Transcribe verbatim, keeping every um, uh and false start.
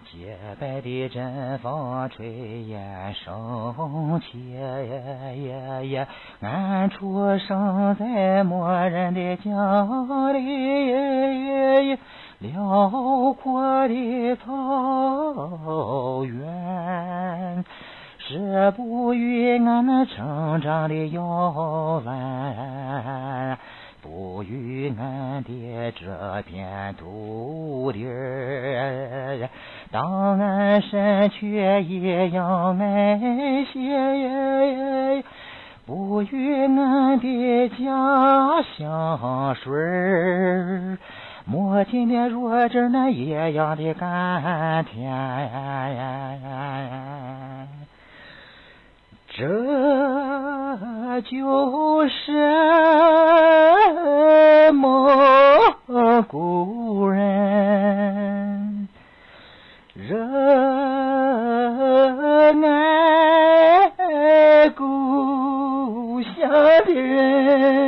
洁白的阵风吹雁升起，俺出生在没人的家里，辽阔的草原是不与俺们成长的遥远，不与俺的这片土地儿，当俺身躯一样爱惜，不与俺的家乡水母亲的弱智那一样的甘甜。这就是蒙古人热爱故乡的人。